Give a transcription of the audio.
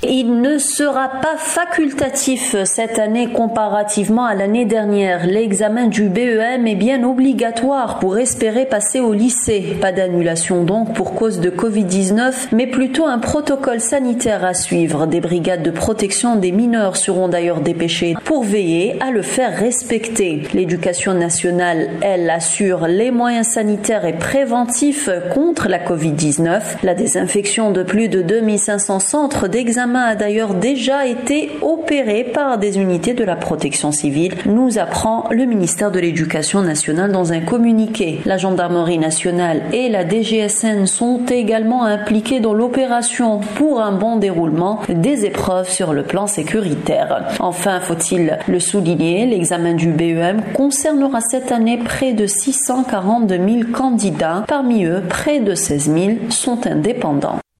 Il ne sera pas facultatif cette année comparativement à l'année dernière. L'examen du BEM est bien obligatoire pour espérer passer au lycée. Pas d'annulation donc pour cause de Covid-19, mais plutôt un protocole sanitaire à suivre. Des brigades de protection des mineurs seront d'ailleurs dépêchées pour veiller à le faire respecter. L'éducation nationale, elle, assure les moyens sanitaires et préventifs contre la Covid-19. La désinfection de plus de 2500 centres d'examen a d'ailleurs déjà été opérée par des unités de la protection civile, nous apprend le ministère de l'Éducation nationale dans un communiqué. La gendarmerie nationale et la DGSN sont également impliquées dans l'opération pour un bon déroulement des épreuves sur le plan sécuritaire. Enfin, faut-il le souligner, l'examen du BEM concernera cette année près de 642 000 candidats. Parmi eux, près de 16 000 sont indépendants.